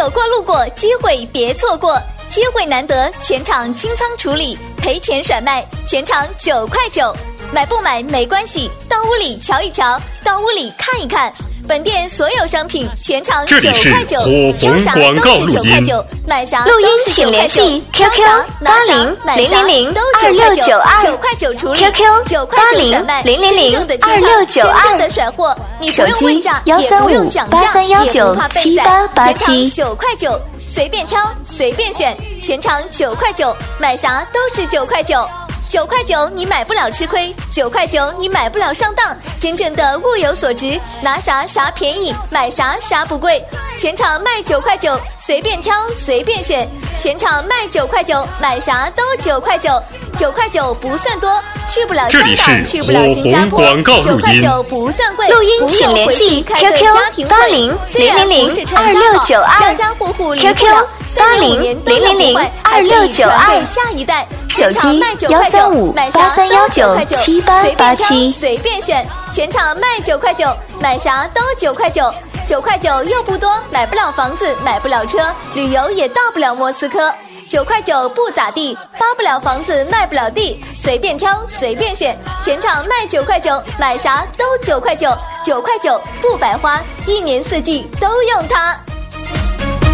走过路过，机会别错过，机会难得，全场清仓处理，赔钱甩卖，全场9块9，买不买没关系，到屋里瞧一瞧，到屋里看一看。本店所有商品全场9块9，挑啥都是9块9，买啥录音请联系 QQ 8000026929 块9处理 QQ 9块9甩卖，真正的真的甩货，你不用问价，也不用讲价，也不怕被宰，全场9块9，随便挑随便选，全场9块9，买啥都是9块9，9块9你买不了吃亏，9块9你买不了上当，真正的物有所值，拿啥啥便宜，买啥啥不贵，全场卖9块9，随便挑随便选，全场卖9块9，买啥都9块9，9块9不算多，去不了香港，去不了新加坡，9块9不算贵， 录音请联系 QQ 8000026929 家家户户 QQ 8000026929， 下一代手机13583197887， 随便选，全场卖9块9，买啥都9块9，9块9又不多，买不了房子，买不了车，旅游也到不了莫斯科。9块9不咋地，包不了房子，卖不了地，随便挑随便选，全场卖9块9，买啥都9块9，9块9不白花，一年四季都用它。